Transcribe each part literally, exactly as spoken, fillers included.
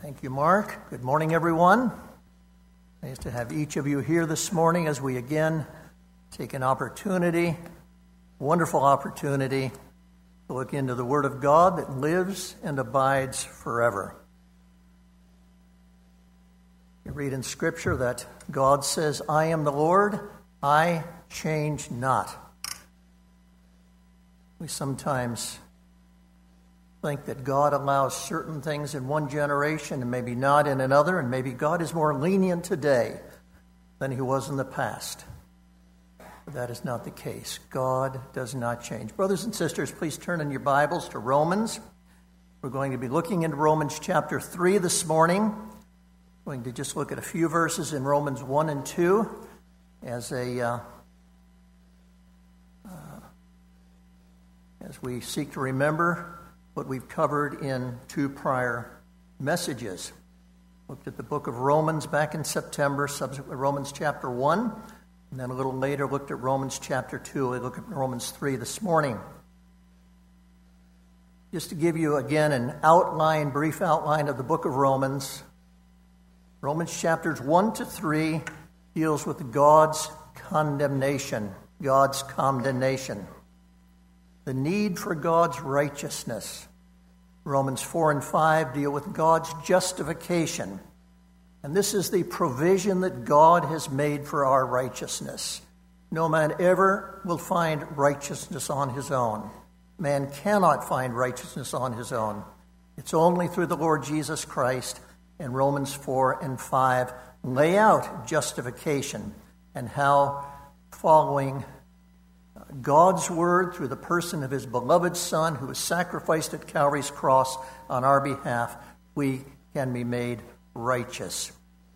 Thank you, Mark. Good morning, everyone. Nice to have each of you here this morning as we again take an opportunity, wonderful opportunity, to look into the Word of God that lives and abides forever. You read in Scripture that God says, "I am the Lord, I change not." We sometimes think that God allows certain things in one generation and maybe not in another, and maybe God is more lenient today than he was in the past. But that is not the case. God does not change. Brothers and sisters, please turn in your Bibles to Romans. We're going to be looking into Romans chapter three this morning. We're going to just look at a few verses in Romans one and two as a uh, uh, as we seek to remember what we've covered in two prior messages. Looked at the book of Romans back in September, subsequently Romans chapter one, and then a little later looked at Romans chapter two. We look at Romans three this morning. Just to give you again an outline, brief outline of the book of Romans, Romans chapters one to three deals with God's condemnation, God's condemnation. The need for God's righteousness. Romans four and five deal with God's justification. And this is the provision that God has made for our righteousness. No man ever will find righteousness on his own. Man cannot find righteousness on his own. It's only through the Lord Jesus Christ. And Romans four and five lay out justification and how following God's word through the person of his beloved Son who was sacrificed at Calvary's cross on our behalf, we can be made righteous.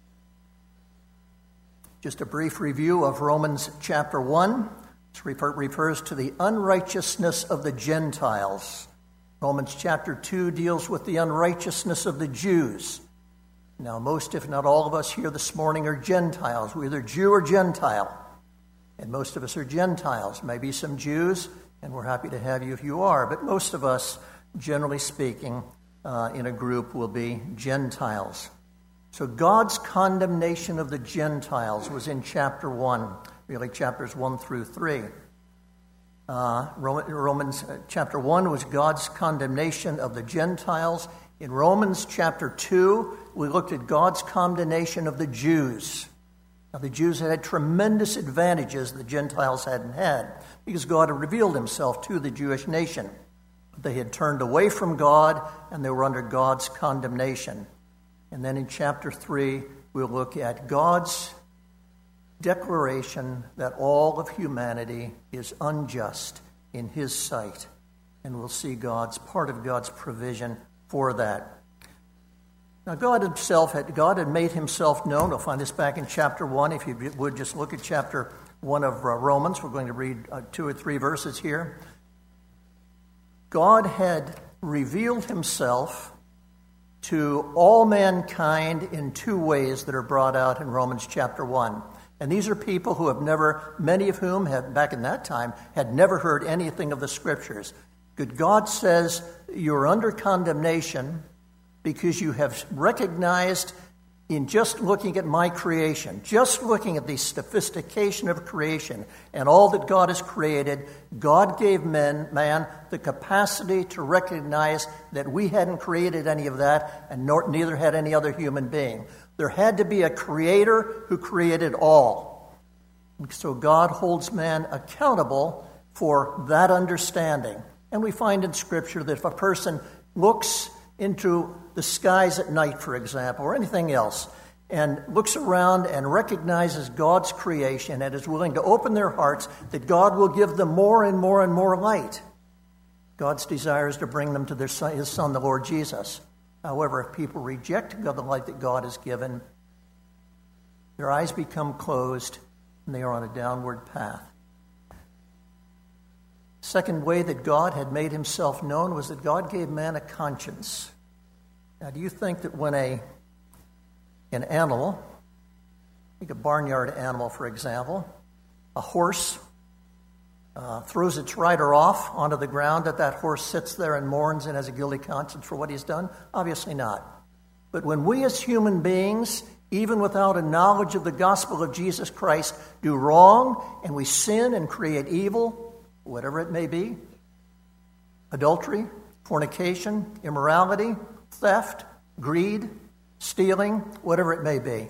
Just a brief review of Romans chapter one. This refers to the unrighteousness of the Gentiles. Romans chapter two deals with the unrighteousness of the Jews. Now, most, if not all of us here this morning are Gentiles. We're either Jew or Gentile. And most of us are Gentiles. Maybe some Jews, and we're happy to have you if you are. But most of us, generally speaking, uh, in a group will be Gentiles. So God's condemnation of the Gentiles was in chapter one, really chapters one through three. Uh, Romans uh, chapter one was God's condemnation of the Gentiles. In Romans chapter two, we looked at God's condemnation of the Jews. Now, the Jews had had tremendous advantages the Gentiles hadn't had because God had revealed himself to the Jewish nation. But they had turned away from God, and they were under God's condemnation. And then in chapter three, we'll look at God's declaration that all of humanity is unjust in his sight. And we'll see God's part of God's provision for that. Now, God himself had God had made himself known. We'll find this back in chapter one. If you would just look at chapter one of uh, Romans. We're going to read uh, two or three verses here. God had revealed himself to all mankind in two ways that are brought out in Romans chapter one. And these are people who have never, many of whom had, back in that time, had never heard anything of the Scriptures. Good God says, you're under condemnation because you have recognized in just looking at my creation, just looking at the sophistication of creation and all that God has created, God gave men, man the capacity to recognize that we hadn't created any of that, and nor, neither had any other human being. There had to be a creator who created all. So God holds man accountable for that understanding. And we find in Scripture that if a person looks into the skies at night, for example, or anything else, and looks around and recognizes God's creation and is willing to open their hearts, that God will give them more and more and more light. God's desire is to bring them to their son, his Son, the Lord Jesus. However, if people reject the light that God has given, their eyes become closed and they are on a downward path. Second way that God had made himself known was that God gave man a conscience. Now, do you think that when a an animal, like a barnyard animal, for example, a horse uh, throws its rider off onto the ground, that that horse sits there and mourns and has a guilty conscience for what he's done? Obviously not. But when we as human beings, even without a knowledge of the gospel of Jesus Christ, do wrong and we sin and create evil, whatever it may be, adultery, fornication, immorality, theft, greed, stealing, whatever it may be.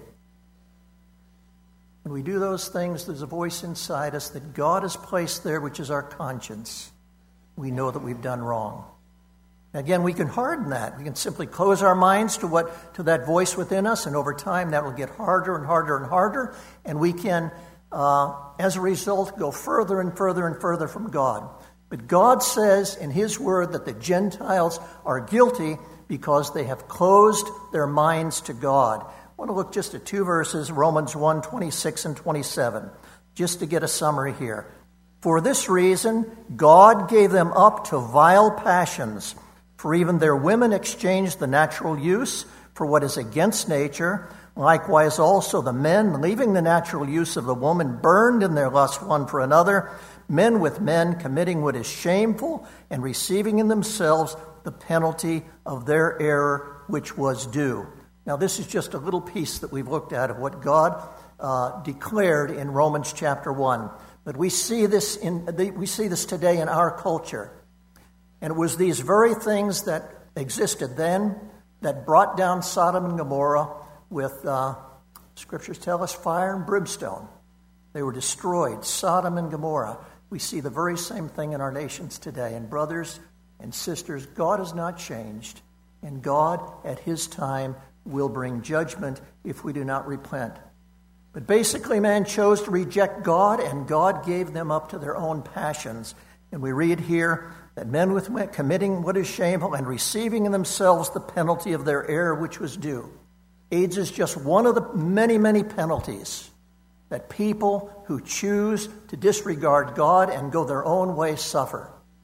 When we do those things, there's a voice inside us that God has placed there, which is our conscience. We know that we've done wrong. Again, we can harden that. We can simply close our minds to what to that voice within us, and over time that will get harder and harder and harder, and we can, uh, as a result, go further and further and further from God. But God says in His Word that the Gentiles are guilty because they have closed their minds to God. I want to look just at two verses, Romans one, twenty-six and twenty-seven, just to get a summary here. For this reason, God gave them up to vile passions. For even their women exchanged the natural use for what is against nature. Likewise also the men, leaving the natural use of the woman, burned in their lust one for another, men with men committing what is shameful and receiving in themselves the penalty of their error which was due. Now this is just a little piece that we've looked at of what God uh, declared in Romans chapter one. But we see this in we see this today in our culture. And it was these very things that existed then that brought down Sodom and Gomorrah with, uh, scriptures tell us, fire and brimstone. They were destroyed, Sodom and Gomorrah. We see the very same thing in our nations today. And brothers and sisters, God has not changed. And God, at His time, will bring judgment if we do not repent. But basically, man chose to reject God, and God gave them up to their own passions. And we read here that men with men committing what is shameful and receiving in themselves the penalty of their error which was due. AIDS is just one of the many, many penalties that people who choose to disregard God and go their own way suffer.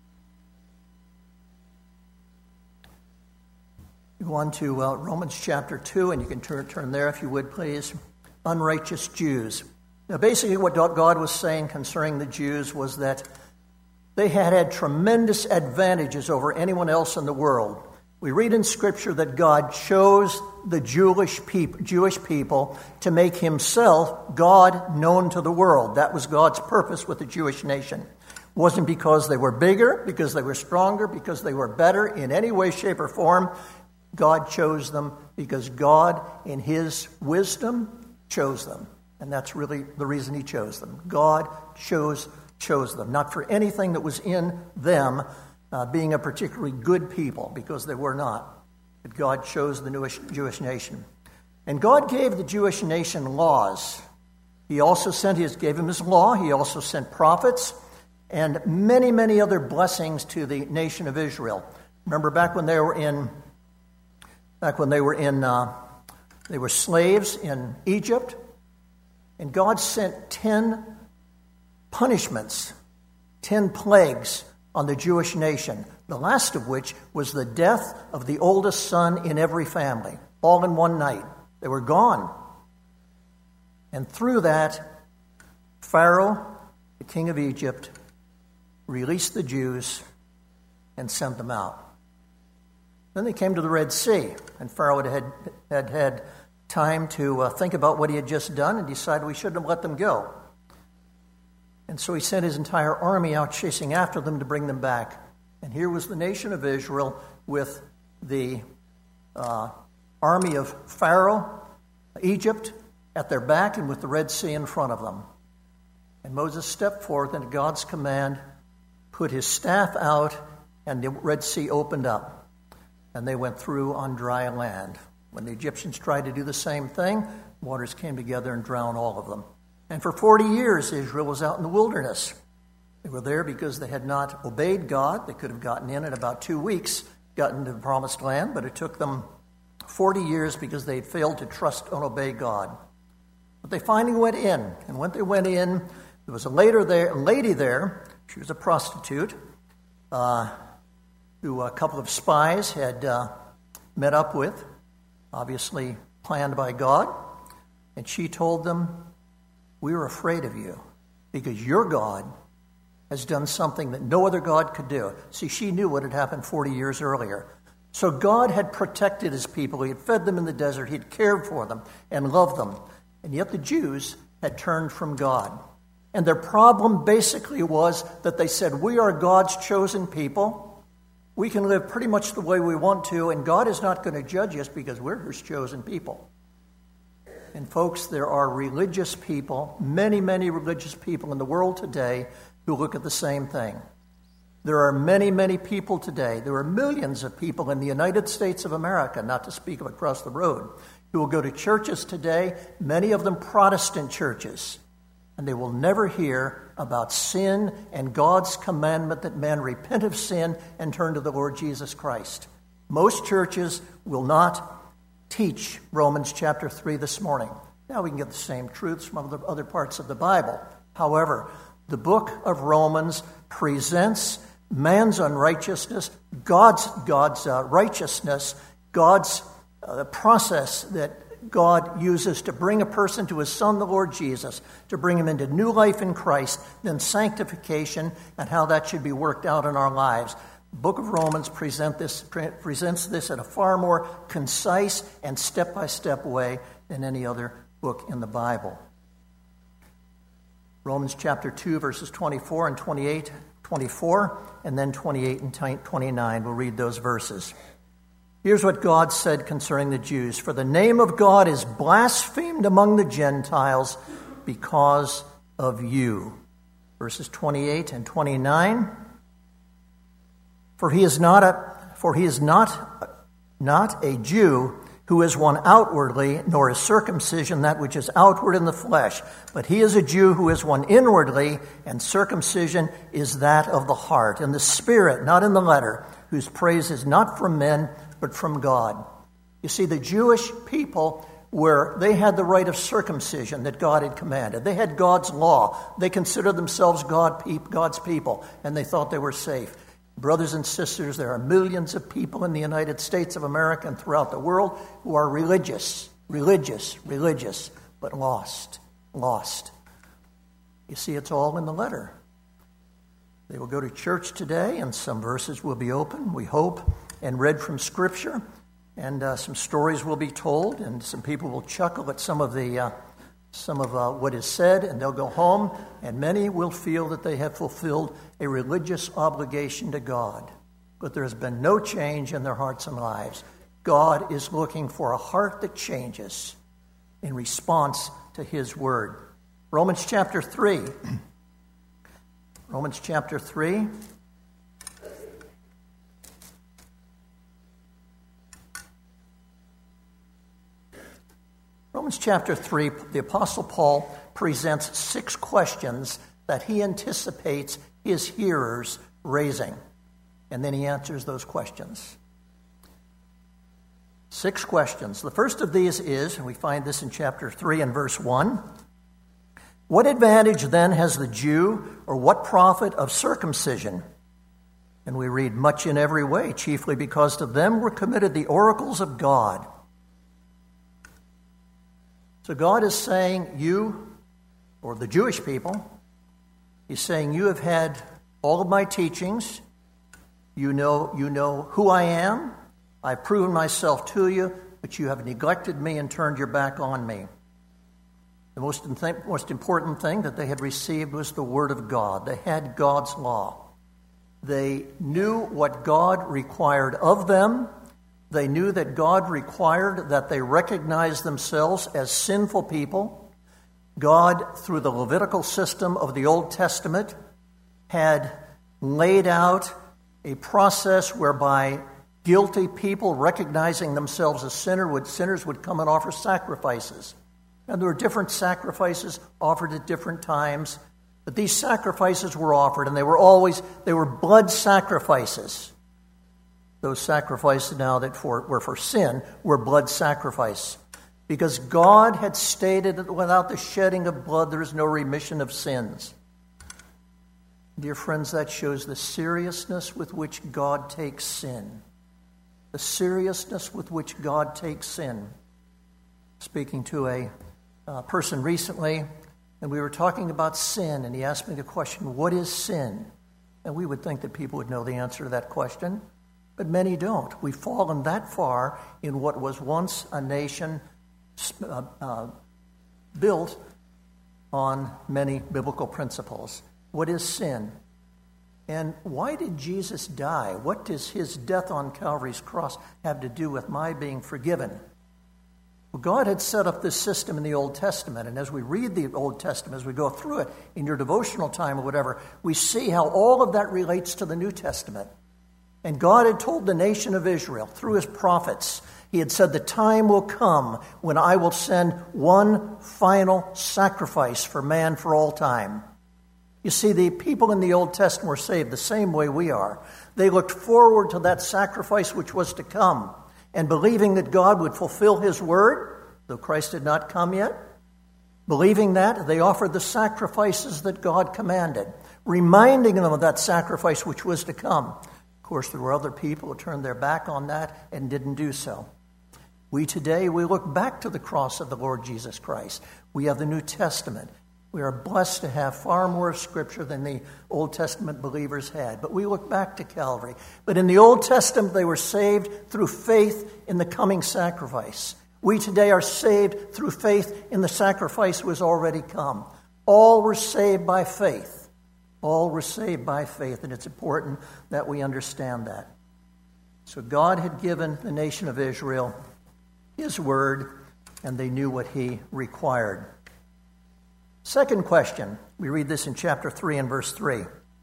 You go on to uh, Romans chapter two, and you can turn, turn there if you would, please. Unrighteous Jews. Now, basically what God was saying concerning the Jews was that they had had tremendous advantages over anyone else in the world. We read in Scripture that God chose the Jewish people, Jewish people to make Himself God known to the world. That was God's purpose with the Jewish nation. It wasn't because they were bigger, because they were stronger, because they were better in any way, shape, or form. God chose them because God, in His wisdom, chose them. And that's really the reason He chose them. God chose chose them, not for anything that was in them uh, being a particularly good people, because they were not. But God chose the Jewish, Jewish nation. And God gave the Jewish nation laws. He also sent his, gave him His law. He also sent prophets and many, many other blessings to the nation of Israel. Remember back when they were in, back when they were in, uh, they were slaves in Egypt, and God sent ten punishments, ten plagues on the Jewish nation, the last of which was the death of the oldest son in every family, all in one night. They were gone. And through that, Pharaoh, the king of Egypt, released the Jews and sent them out. Then they came to the Red Sea, and Pharaoh had had, had, had time to uh, think about what he had just done and decided we shouldn't have let them go. And so he sent his entire army out chasing after them to bring them back. And here was the nation of Israel with the uh, army of Pharaoh, Egypt, at their back and with the Red Sea in front of them. And Moses stepped forth and at God's command put his staff out, and the Red Sea opened up. And they went through on dry land. When the Egyptians tried to do the same thing, waters came together and drowned all of them. And for forty years, Israel was out in the wilderness. They were there because they had not obeyed God. They could have gotten in in about two weeks, gotten to the promised land, but it took them forty years because they had failed to trust and obey God. But they finally went in. And when they went in, there was a, later there, a lady there. She was a prostitute uh, who a couple of spies had uh, met up with, obviously planned by God. And she told them, "We are afraid of you because your God has done something that no other God could do." See, she knew what had happened forty years earlier. So God had protected his people. He had fed them in the desert. He had cared for them and loved them. And yet the Jews had turned from God. And their problem basically was that they said, we are God's chosen people. We can live pretty much the way we want to, and God is not going to judge us because we're his chosen people. And folks, there are religious people, many, many religious people in the world today who look at the same thing. There are many, many people today, there are millions of people in the United States of America, not to speak of across the road, who will go to churches today, many of them Protestant churches, and they will never hear about sin and God's commandment that man repent of sin and turn to the Lord Jesus Christ. Most churches will not teach Romans chapter three this morning. Now we can get the same truths from other, other parts of the Bible. However, the book of Romans presents man's unrighteousness, God's, God's uh, righteousness, God's uh, process that God uses to bring a person to his Son, the Lord Jesus, to bring him into new life in Christ, then sanctification, and how that should be worked out in our lives. The book of Romans present this, pre- presents this in a far more concise and step-by-step way than any other book in the Bible. Romans chapter two, verses twenty-four and twenty-eight, twenty-four, and then twenty-eight and twenty-nine. We'll read those verses. Here's what God said concerning the Jews. For the name of God is blasphemed among the Gentiles because of you. Verses twenty-eight and twenty-nine. For he is not a for he is not not a Jew who is one outwardly, nor is circumcision that which is outward in the flesh, but he is a Jew who is one inwardly, and circumcision is that of the heart, in the spirit, not in the letter, whose praise is not from men, but from God. You see, the Jewish people were, they had the rite of circumcision that God had commanded. They had God's law. They considered themselves God, God's people, and they thought they were safe. Brothers and sisters, there are millions of people in the United States of America and throughout the world who are religious, religious, religious, but lost, lost. You see, it's all in the letter. They will go to church today, and some verses will be open, we hope, and read from Scripture, and uh, some stories will be told, and some people will chuckle at some of the uh, some of uh, what is said, and they'll go home, and many will feel that they have fulfilled a religious obligation to God. But there has been no change in their hearts and lives. God is looking for a heart that changes in response to his word. Romans chapter three. Romans chapter three. Romans chapter three, the Apostle Paul presents six questions that he anticipates his hearers raising. And then he answers those questions. Six questions. The first of these is, and we find this in chapter three and verse one, what advantage then has the Jew, or what profit of circumcision? And we read, much in every way, chiefly because to them were committed the oracles of God. So God is saying, you, or the Jewish people, he's saying, you have had all of my teachings. You know, you know who I am. I've proven myself to you, but you have neglected me and turned your back on me. The most, most important thing that they had received was the Word of God. They had God's law. They knew what God required of them. They knew that God required that they recognize themselves as sinful people. God, through the Levitical system of the Old Testament, had laid out a process whereby guilty people, recognizing themselves as sinner, would, sinners would come and offer sacrifices. And there were different sacrifices offered at different times. But these sacrifices were offered, and they were always, they were blood sacrifices. Those sacrifices now that for, were for sin were blood sacrifice. Because God had stated that without the shedding of blood, there is no remission of sins. Dear friends, that shows the seriousness with which God takes sin. The seriousness with which God takes sin. Speaking to a uh, person recently, and we were talking about sin, and he asked me the question, what is sin? And we would think that people would know the answer to that question. but many don't. We've fallen that far in what was once a nation uh, uh, built on many biblical principles. What is sin? And why did Jesus die? What does his death on Calvary's cross have to do with my being forgiven? Well, God had set up this system in the Old Testament, and as we read the Old Testament, as we go through it in your devotional time or whatever, we see how all of that relates to the New Testament. And God had told the nation of Israel through his prophets, he had said, the time will come when I will send one final sacrifice for man for all time. You see, the people in the Old Testament were saved the same way we are. They looked forward to that sacrifice which was to come, and believing that God would fulfill his word, though Christ had not come yet, believing that, they offered the sacrifices that God commanded, reminding them of that sacrifice which was to come. Of course, there were other people who turned their back on that and didn't do so. We today, we look back to the cross of the Lord Jesus Christ. We have the New Testament. We are blessed to have far more Scripture than the Old Testament believers had. But we look back to Calvary. But in the Old Testament, they were saved through faith in the coming sacrifice. We today are saved through faith in the sacrifice who has already come. All were saved by faith. All were saved by faith, and it's important that we understand that. So God had given the nation of Israel his word, and they knew what he required. Second question, we read this in chapter three and verse three.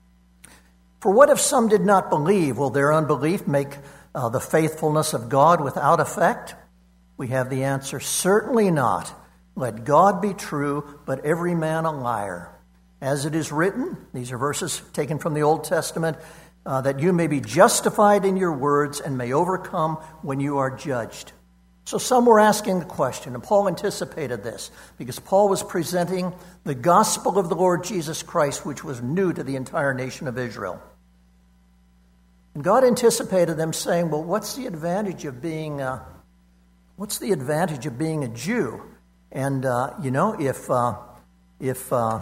For what if some did not believe? Will their unbelief make uh, the faithfulness of God without effect? We have the answer, certainly not. Let God be true, but every man a liar. As it is written, these are verses taken from the Old Testament, uh, that you may be justified in your words and may overcome when you are judged. So some were asking the question, and Paul anticipated this, because Paul was presenting the gospel of the Lord Jesus Christ, which was new to the entire nation of Israel. And God anticipated them saying, well, what's the advantage of being, uh, what's the advantage of being a Jew? And, uh, you know, if, uh, if, uh,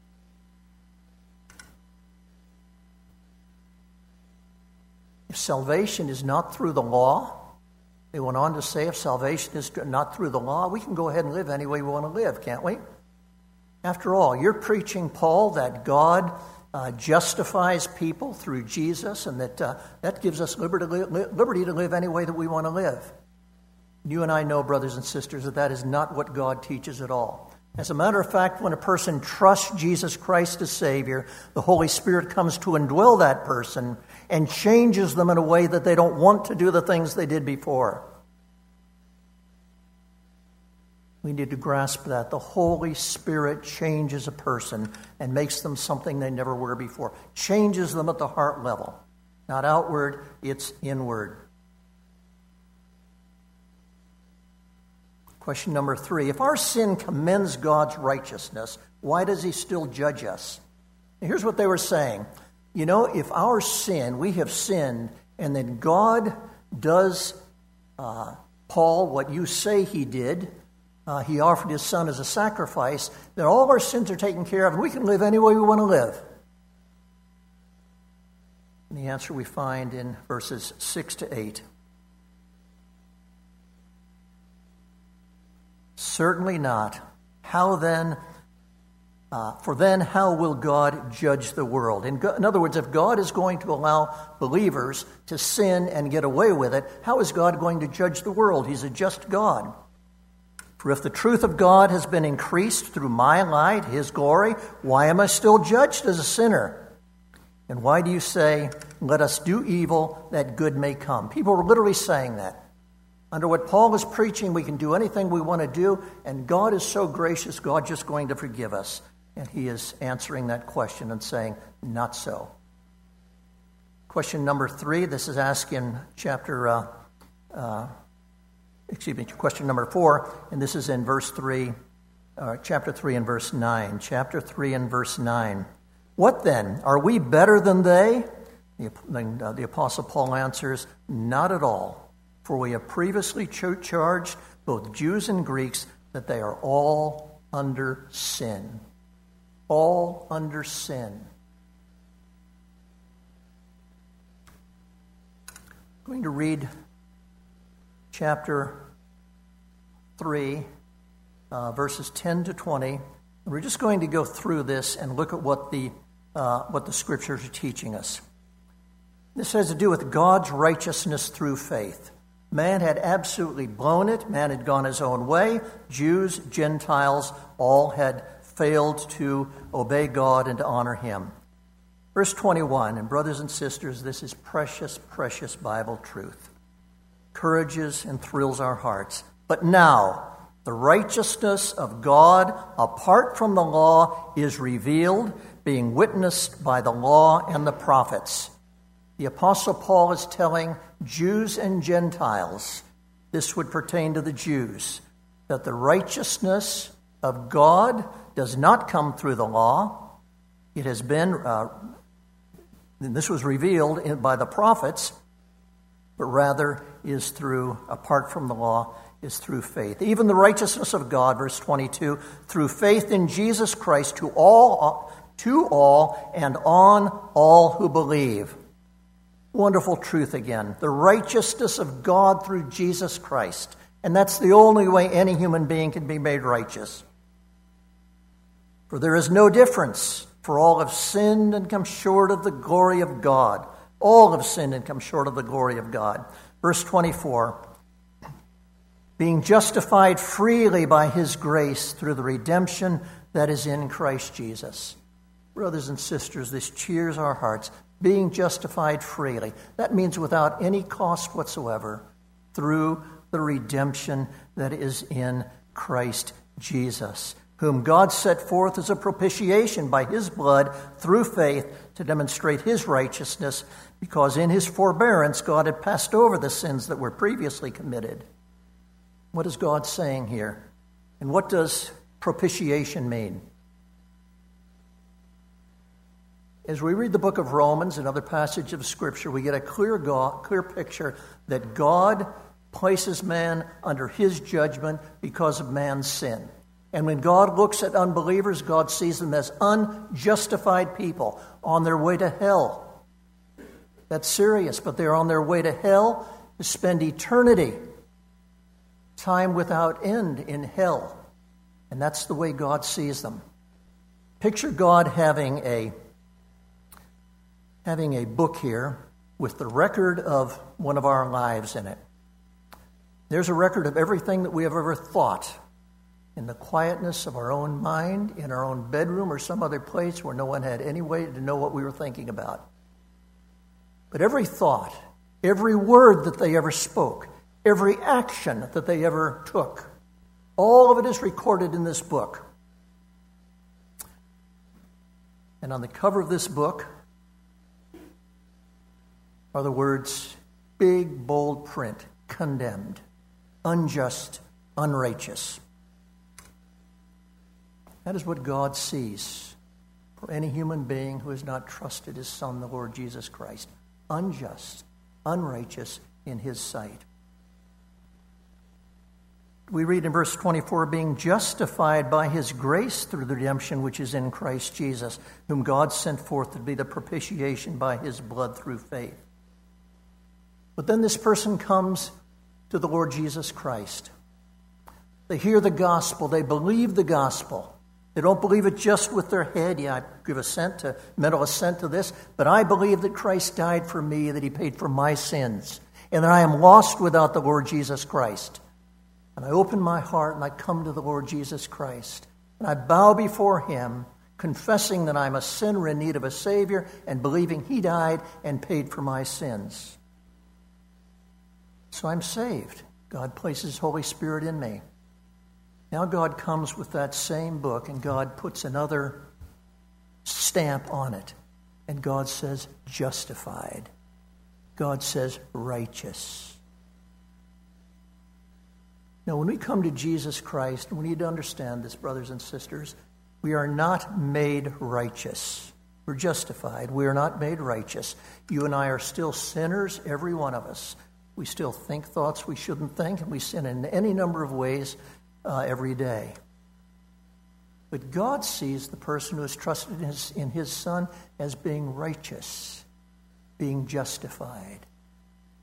if salvation is not through the law, they went on to say, if salvation is not through the law, we can go ahead and live any way we want to live, can't we? After all, you're preaching, Paul, that God uh, justifies people through Jesus, and that uh, that gives us liberty, liberty to live any way that we want to live. You and I know, brothers and sisters, that that is not what God teaches at all. As a matter of fact, when a person trusts Jesus Christ as Savior, the Holy Spirit comes to indwell that person and changes them in a way that they don't want to do the things they did before. We need to grasp that. The Holy Spirit changes a person and makes them something they never were before. Changes them at the heart level. Not outward, it's inward. Question number three. If our sin commends God's righteousness, why does he still judge us? And here's what they were saying. You know, if our sin, we have sinned, and then God does, uh, Paul, what you say he did, uh, he offered his son as a sacrifice, then all of our sins are taken care of, and we can live any way we want to live. And the answer we find in verses six to eight. Certainly not. How then, uh, for then how will God judge the world? In, go- in other words, if God is going to allow believers to sin and get away with it, how is God going to judge the world? He's a just God. For if the truth of God has been increased through my light, his glory, why am I still judged as a sinner? And why do you say, let us do evil that good may come? People are literally saying that. Under what Paul is preaching, we can do anything we want to do, and God is so gracious, God's just going to forgive us. And he is answering that question and saying, not so. Question number three, this is asked in chapter, uh, uh, excuse me, question number four, and this is in verse three, uh, chapter three and verse nine. Chapter three and verse nine. What then? Are we better than they? The, uh, the Apostle Paul answers, not at all. For we have previously charged both Jews and Greeks that they are all under sin. All under sin. I'm going to read chapter three, uh, verses ten to twenty. We're just going to go through this and look at what the uh, what the scriptures are teaching us. This has to do with God's righteousness through faith. Man had absolutely blown it. Man had gone his own way. Jews, Gentiles, all had failed to obey God and to honor him. Verse twenty-one, and brothers and sisters, this is precious, precious Bible truth. Encourages and thrills our hearts. But now, the righteousness of God, apart from the law, is revealed, being witnessed by the law and the prophets. The Apostle Paul is telling Jews and Gentiles, this would pertain to the Jews, that the righteousness of God does not come through the law. It has been, uh, and this was revealed in, by the prophets, but rather is through, apart from the law, is through faith. Even the righteousness of God, verse twenty-two, through faith in Jesus Christ to all, to all and on all who believe. Wonderful truth again. The righteousness of God through Jesus Christ. And that's the only way any human being can be made righteous. For there is no difference, for all have sinned and come short of the glory of God. All have sinned and come short of the glory of God. Verse twenty-four, being justified freely by his grace through the redemption that is in Christ Jesus. Brothers and sisters, this cheers our hearts. Being justified freely. That means without any cost whatsoever through the redemption that is in Christ Jesus, whom God set forth as a propitiation by his blood through faith to demonstrate his righteousness, because in his forbearance God had passed over the sins that were previously committed. What is God saying here? And what does propitiation mean? As we read the book of Romans and other passages of Scripture, we get a clear, God, clear picture that God places man under his judgment because of man's sin. And when God looks at unbelievers, God sees them as unjustified people on their way to hell. That's serious, but they're on their way to hell to spend eternity, time without end in hell. And that's the way God sees them. Picture God having a having a book here with the record of one of our lives in it. There's a record of everything that we have ever thought in the quietness of our own mind, in our own bedroom or some other place where no one had any way to know what we were thinking about. But every thought, every word that they ever spoke, every action that they ever took, all of it is recorded in this book. And on the cover of this book are the words, big, bold print, condemned, unjust, unrighteous. That is what God sees for any human being who has not trusted his Son, the Lord Jesus Christ. Unjust, unrighteous in his sight. We read in verse twenty-four, being justified by his grace through the redemption which is in Christ Jesus, whom God sent forth to be the propitiation by his blood through faith. But then this person comes to the Lord Jesus Christ. They hear the gospel. They believe the gospel. They don't believe it just with their head. Yeah, I give assent to, mental assent to this. But I believe that Christ died for me, that he paid for my sins, and that I am lost without the Lord Jesus Christ. And I open my heart and I come to the Lord Jesus Christ. And I bow before him, confessing that I'm a sinner in need of a Savior and believing he died and paid for my sins. So I'm saved. God places his Holy Spirit in me. Now God comes with that same book and God puts another stamp on it. And God says, justified. God says, righteous. Now, when we come to Jesus Christ, we need to understand this, brothers and sisters, we are not made righteous. We're justified. We are not made righteous. You and I are still sinners, every one of us. We still think thoughts we shouldn't think, and we sin in any number of ways uh, every day. But God sees the person who has trusted in his, in his Son as being righteous, being justified.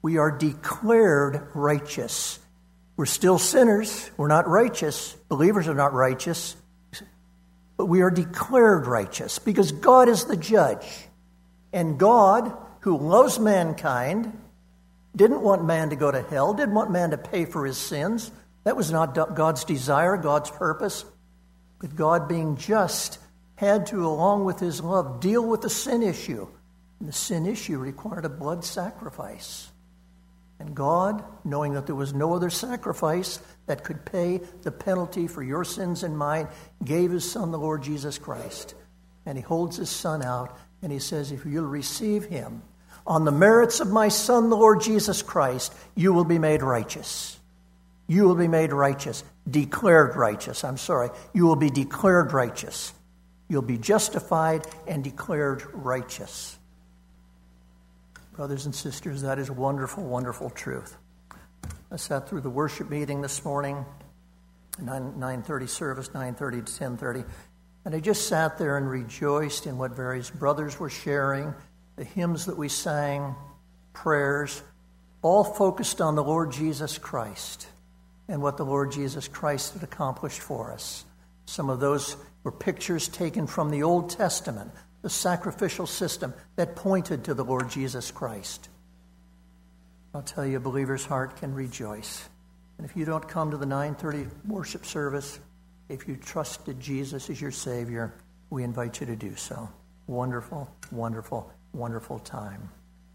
we are declared righteous. We're still sinners. We're not righteous. Believers are not righteous. But we are declared righteous because God is the judge. And God, who loves mankind, didn't want man to go to hell, didn't want man to pay for his sins. That was not God's desire, God's purpose. But God, being just, had to, along with his love, deal with the sin issue. And the sin issue required a blood sacrifice. And God, knowing that there was no other sacrifice that could pay the penalty for your sins and mine, gave his Son, the Lord Jesus Christ. And he holds his Son out, and he says, if you'll receive him, on the merits of my Son, the Lord Jesus Christ, you will be made righteous. You will be made righteous. Declared righteous. I'm sorry. You will be declared righteous. You'll be justified and declared righteous. Brothers and sisters, that is wonderful, wonderful truth. I sat through the worship meeting this morning, nine thirty service, nine thirty to ten thirty, and I just sat there and rejoiced in what various brothers were sharing, the hymns that we sang, prayers, all focused on the Lord Jesus Christ and what the Lord Jesus Christ had accomplished for us. Some of those were pictures taken from the Old Testament, the sacrificial system that pointed to the Lord Jesus Christ. I'll tell you, a believer's heart can rejoice. And if you don't come to the nine thirty worship service, if you trusted Jesus as your Savior, we invite you to do so. Wonderful, wonderful, wonderful time.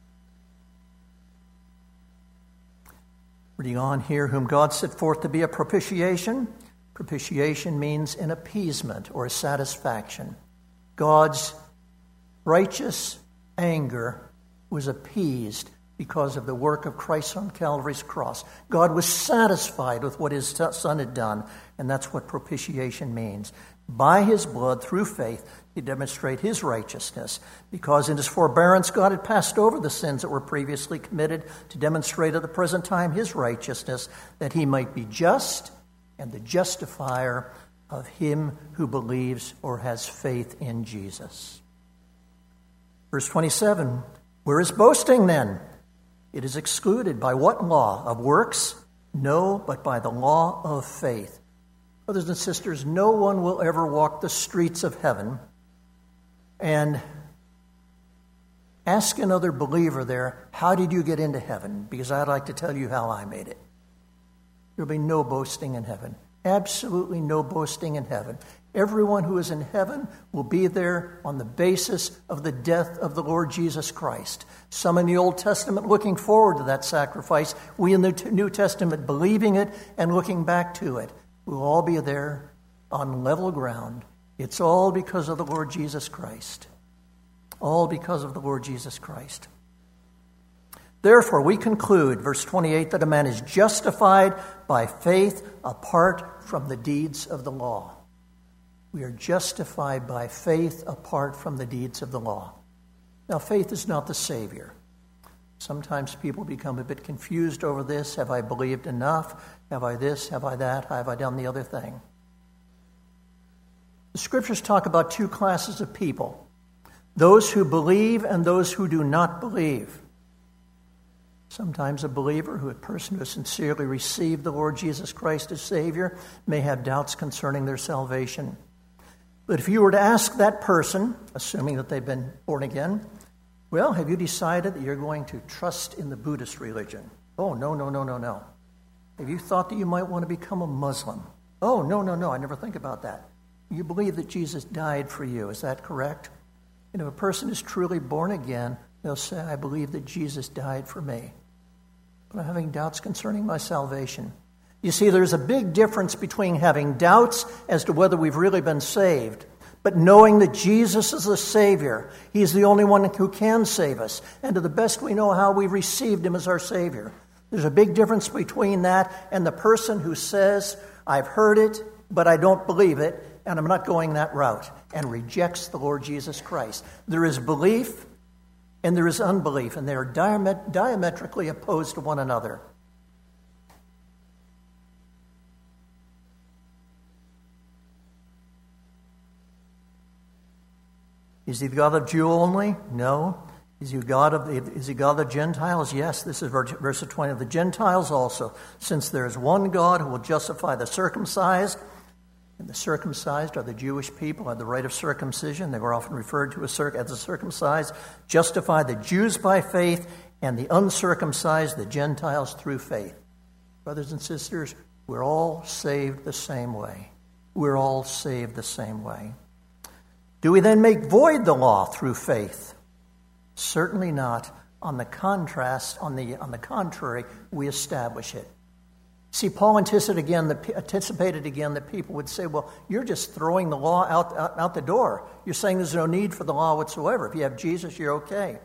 Reading on here, whom God set forth to be a propitiation. Propitiation means an appeasement or a satisfaction. God's righteous anger was appeased because of the work of Christ on Calvary's cross. God was satisfied with what his Son had done, and that's what propitiation means. By his blood, through faith, he demonstrated his righteousness, because in his forbearance God had passed over the sins that were previously committed to demonstrate at the present time his righteousness, that he might be just and the justifier of him who believes or has faith in Jesus. Verse twenty-seven, where is boasting then? It is excluded. By what law? Of works? No, but by the law of faith. Brothers and sisters, no one will ever walk the streets of heaven and ask another believer there, how did you get into heaven? Because I'd like to tell you how I made it. There'll be no boasting in heaven. Absolutely no boasting in heaven. Everyone who is in heaven will be there on the basis of the death of the Lord Jesus Christ. Some in the Old Testament looking forward to that sacrifice. We in the New Testament believing it and looking back to it. We'll all be there on level ground. It's all because of the Lord Jesus Christ. All because of the Lord Jesus Christ. Therefore, we conclude, verse twenty-eight, that a man is justified by faith apart from the deeds of the law. We are justified by faith apart from the deeds of the law. Now, faith is not the Savior. Sometimes people become a bit confused over this. Have I believed enough? Have I this? Have I that? Have I done the other thing? The Scriptures talk about two classes of people. Those who believe and those who do not believe. Sometimes a believer, who a person who has sincerely received the Lord Jesus Christ as Savior, may have doubts concerning their salvation. But if you were to ask that person, assuming that they've been born again, well, have you decided that you're going to trust in the Buddhist religion? Oh, no, no, no, no, no. Have you thought that you might want to become a Muslim? Oh, no, no, no, I never think about that. You believe that Jesus died for you, is that correct? And if a person is truly born again, they'll say, I believe that Jesus died for me. But I'm having doubts concerning my salvation. You see, there's a big difference between having doubts as to whether we've really been saved, but knowing that Jesus is the Savior. He's the only one who can save us. And to the best we know how, we received him as our Savior. There's a big difference between that and the person who says, I've heard it, but I don't believe it, and I'm not going that route, and rejects the Lord Jesus Christ. There is belief and there is unbelief, and they are diamet- diametrically opposed to one another. Is he the God of Jew only? No. Is he God of the, is he God of the Gentiles? Yes, this is verse twenty. Of the Gentiles also, since there is one God who will justify the circumcised, and the circumcised are the Jewish people, have the right of circumcision. They were often referred to as the circumcised. Justify the Jews by faith, and the uncircumcised, the Gentiles, through faith. Brothers and sisters, we're all saved the same way. We're all saved the same way. Do we then make void the law through faith? Certainly not. On the contrast, on the on the contrary, we establish it. See, Paul anticipated again, that, anticipated again that people would say, well, you're just throwing the law out, out, out the door. You're saying there's no need for the law whatsoever. If you have Jesus, you're okay.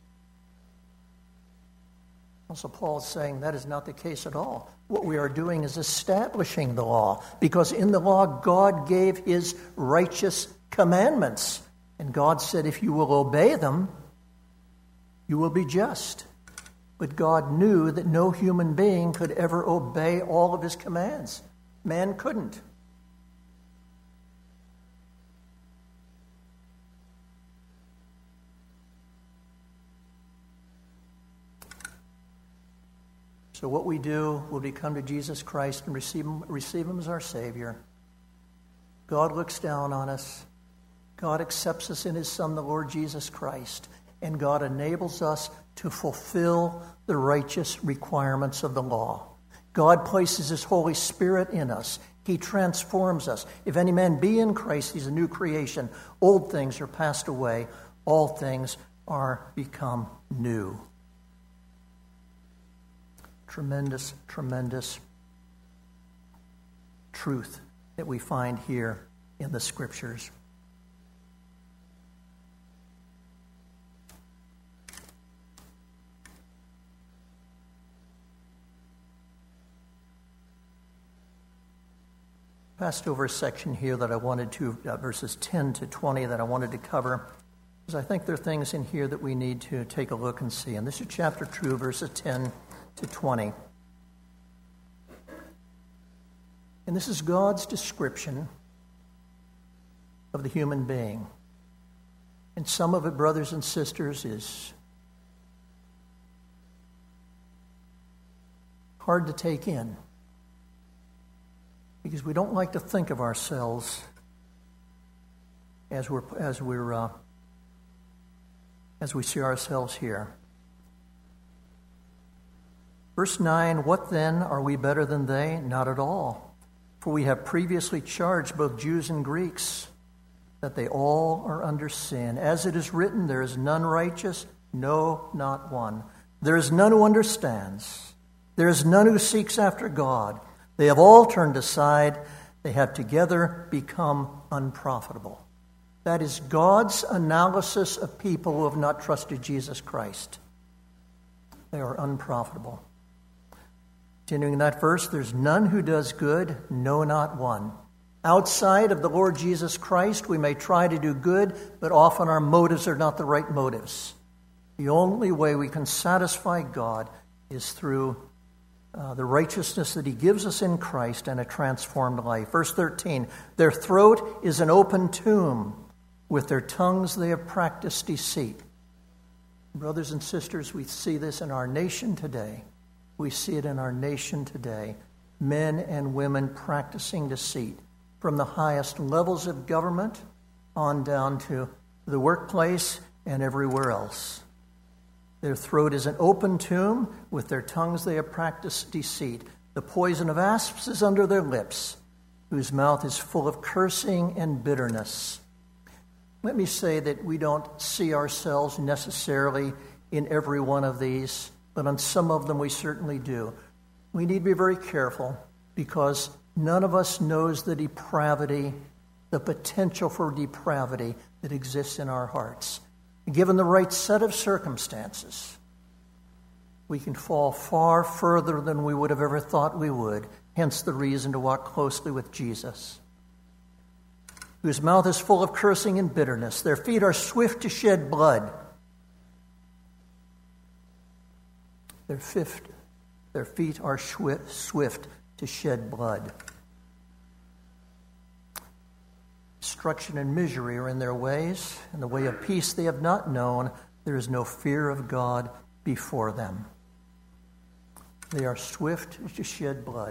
Also, Paul is saying that is not the case at all. What we are doing is establishing the law, because in the law, God gave his righteous commandments. And God said, if you will obey them, you will be just. But God knew that no human being could ever obey all of his commands. Man couldn't. So what we do when we come to Jesus Christ and receive him, receive him as our Savior, God looks down on us. God accepts us in his Son, the Lord Jesus Christ. And God enables us to fulfill the righteous requirements of the law. God places his Holy Spirit in us. He transforms us. If any man be in Christ, he's a new creation. Old things are passed away. All things are become new. Tremendous, tremendous truth that we find here in the Scriptures. Passed over a section here that I wanted to, uh, verses ten to twenty, that I wanted to cover, because I think there are things in here that we need to take a look and see. And this is chapter two, verses ten to twenty. And this is God's description of the human being. And some of it, brothers and sisters, is hard to take in, because we don't like to think of ourselves as we're as we're uh, as we see ourselves here. Verse nine, what then? Are we better than they? Not at all. For we have previously charged both Jews and Greeks that they all are under sin. As it is written, there is none righteous, no, not one. There is none who understands. There is none who seeks after God. They have all turned aside. They have together become unprofitable. That is God's analysis of people who have not trusted Jesus Christ. They are unprofitable. Continuing that verse, there's none who does good, no, not one. Outside of the Lord Jesus Christ, we may try to do good, but often our motives are not the right motives. The only way we can satisfy God is through Uh, the righteousness that he gives us in Christ and a transformed life. Verse thirteen, their throat is an open tomb. With their tongues they have practiced deceit. Brothers and sisters, we see this in our nation today. We see it in our nation today. Men and women practicing deceit, from the highest levels of government on down to the workplace and everywhere else. Their throat is an open tomb. With their tongues they have practiced deceit. The poison of asps is under their lips, whose mouth is full of cursing and bitterness. Let me say that we don't see ourselves necessarily in every one of these, but on some of them we certainly do. We need to be very careful, because none of us knows the depravity, the potential for depravity that exists in our hearts. Given the right set of circumstances, we can fall far further than we would have ever thought we would. Hence the reason to walk closely with Jesus. Whose mouth is full of cursing and bitterness. Their feet are swift to shed blood. Their, fifth, their feet are swift, swift to shed blood. Destruction and misery are in their ways, and the way of peace they have not known. There is no fear of God before them. They are swift to shed blood.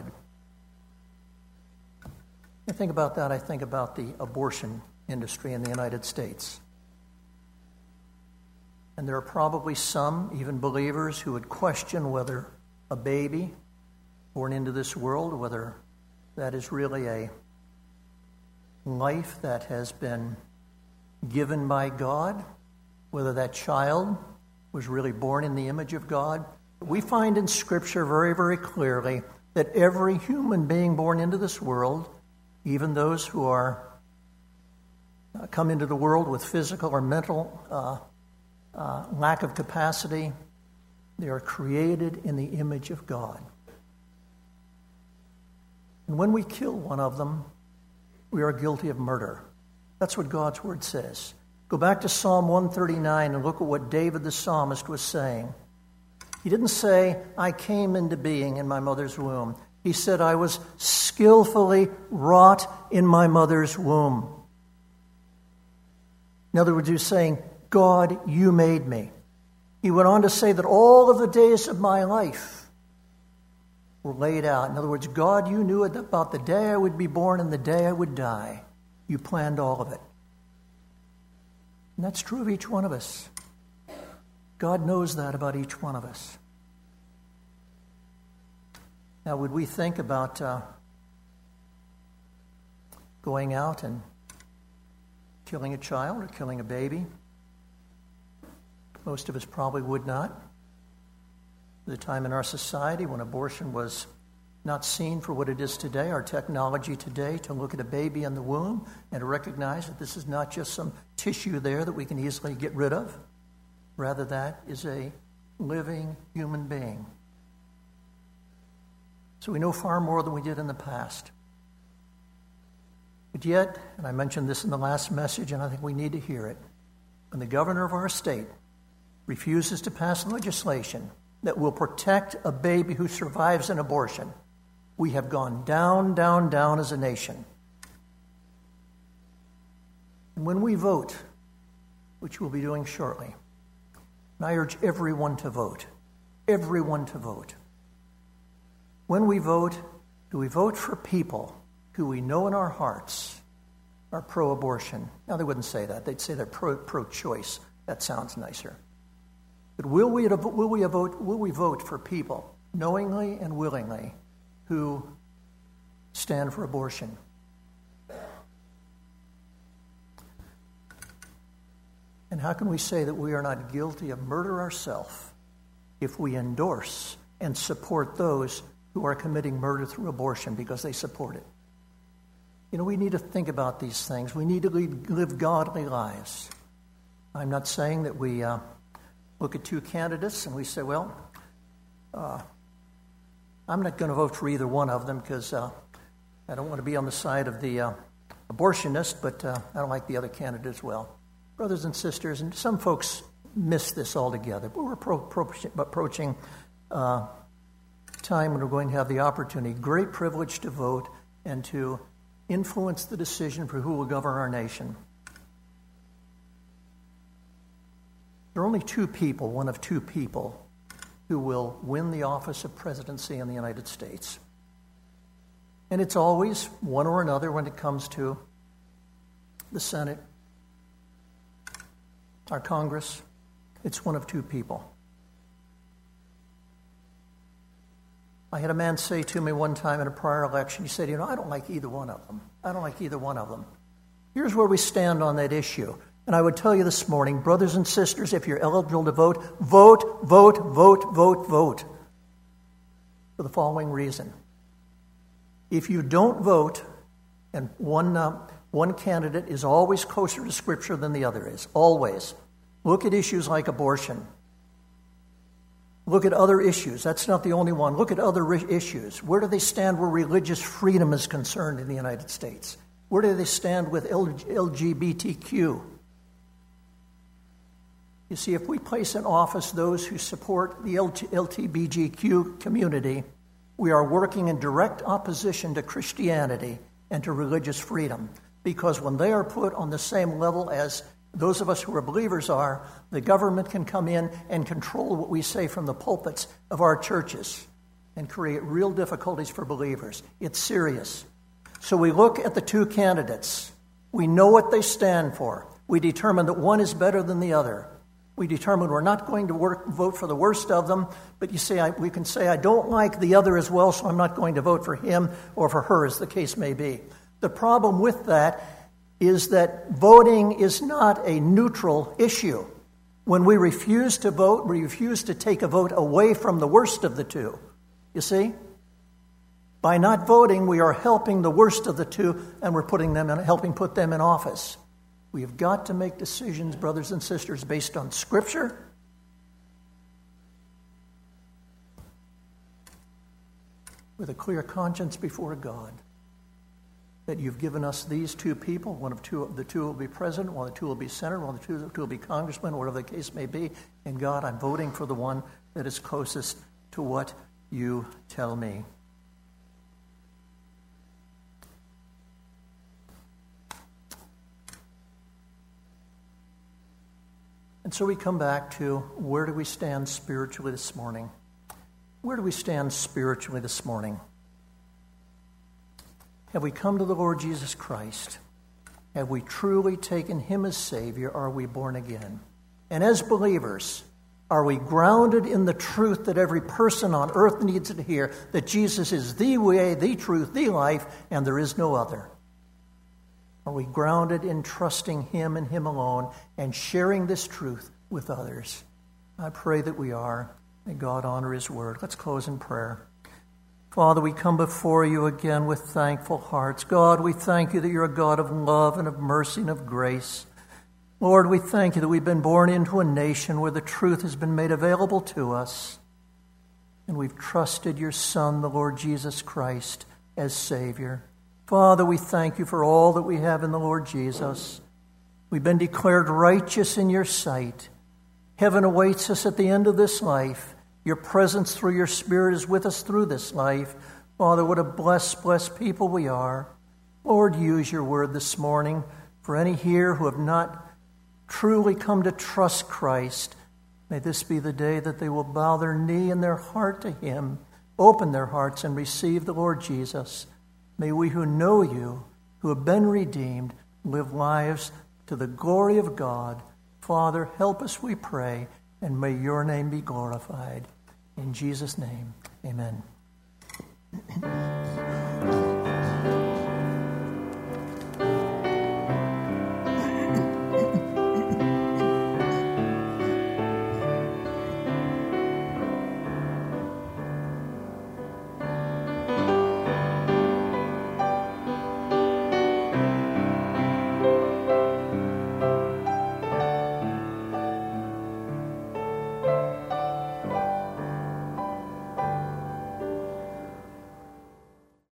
I think about that, I think about the abortion industry in the United States. And there are probably some, even believers, who would question whether a baby born into this world, whether that is really a life that has been given by God, whether that child was really born in the image of God. We find in Scripture very, very clearly that every human being born into this world, even those who are uh, come into the world with physical or mental uh, uh, lack of capacity, they are created in the image of God. And when we kill one of them, we are guilty of murder. That's what God's Word says. Go back to Psalm one thirty-nine and look at what David the psalmist was saying. He didn't say, I came into being in my mother's womb. He said, I was skillfully wrought in my mother's womb. In other words, he was saying, God, you made me. He went on to say that all of the days of my life were laid out. In other words, God, you knew about the day I would be born and the day I would die. You planned all of it. And that's true of each one of us. God knows that about each one of us. Now, would we think about uh, going out and killing a child or killing a baby? Most of us probably would not. The time in our society when abortion was not seen for what it is today, our technology today to look at a baby in the womb and to recognize that this is not just some tissue there that we can easily get rid of. Rather, that is a living human being. So we know far more than we did in the past. But yet, and I mentioned this in the last message, and I think we need to hear it, when the governor of our state refuses to pass legislation that will protect a baby who survives an abortion, we have gone down, down, down as a nation. And when we vote, which we'll be doing shortly, and I urge everyone to vote, everyone to vote. When we vote, do we vote for people who we know in our hearts are pro-abortion? Now, they wouldn't say that. They'd say they're pro, pro-choice. That sounds nicer. But will we, will we vote, will we vote for people, knowingly and willingly, who stand for abortion? And how can we say that we are not guilty of murder ourselves if we endorse and support those who are committing murder through abortion because they support it? You know, we need to think about these things. We need to lead, live godly lives. I'm not saying that we uh, look at two candidates and we say, well, uh, I'm not going to vote for either one of them because uh, I don't want to be on the side of the uh, abortionist, but uh, I don't like the other candidate as well. Brothers and sisters, and some folks miss this altogether, but we're pro- pro- approaching uh, time when we're going to have the opportunity, great privilege to vote and to influence the decision for who will govern our nation. There are only two people, one of two people, who will win the office of presidency in the United States. And it's always one or another when it comes to the Senate, our Congress. It's one of two people. I had a man say to me one time in a prior election, he said, you know, I don't like either one of them. I don't like either one of them. Here's where we stand on that issue. And I would tell you this morning, brothers and sisters, if you're eligible to vote, vote, vote, vote, vote, vote. For the following reason. If you don't vote, and one, uh, one candidate is always closer to Scripture than the other is, always. Look at issues like abortion. Look at other issues. That's not the only one. Look at other ri- issues. Where do they stand where religious freedom is concerned in the United States? Where do they stand with L G B T Q? You see, if we place in office those who support the L G B T Q community, we are working in direct opposition to Christianity and to religious freedom. Because when they are put on the same level as Those of us who are believers are, the government can come in and control what we say from the pulpits of our churches and create real difficulties for believers. It's serious. So we look at the two candidates. We know what they stand for. We determine that one is better than the other. We determine we're not going to work, vote for the worst of them, but you say I, we can say, I don't like the other as well, so I'm not going to vote for him or for her, as the case may be. The problem with that is that voting is not a neutral issue. When we refuse to vote, we refuse to take a vote away from the worst of the two. You see? By not voting, we are helping the worst of the two, and we're putting them in, helping put them in office. We have got to make decisions, brothers and sisters, based on Scripture, with a clear conscience before God, that you've given us these two people. One of two, the two will be president, one of the two will be senator, one of the two, the two will be congressman, whatever the case may be. And God, I'm voting for the one that is closest to what you tell me. And so we come back to, where do we stand spiritually this morning? Where do we stand spiritually this morning? Have we come to the Lord Jesus Christ? Have we truly taken him as Savior? Are we born again? And as believers, are we grounded in the truth that every person on earth needs to hear, that Jesus is the way, the truth, the life, and there is no other? Are we grounded in trusting him and him alone and sharing this truth with others? I pray that we are. May God honor his word. Let's close in prayer. Father, we come before you again with thankful hearts. God, we thank you that you're a God of love and of mercy and of grace. Lord, we thank you that we've been born into a nation where the truth has been made available to us. And we've trusted your Son, the Lord Jesus Christ, as Savior. Father, we thank you for all that we have in the Lord Jesus. We've been declared righteous in your sight. Heaven awaits us at the end of this life. Your presence through your Spirit is with us through this life. Father, what a blessed, blessed people we are. Lord, use your word this morning for any here who have not truly come to trust Christ. May this be the day that they will bow their knee and their heart to him, open their hearts and receive the Lord Jesus. May we who know you, who have been redeemed, live lives to the glory of God. Father, help us, we pray, and may your name be glorified. In Jesus' name, amen.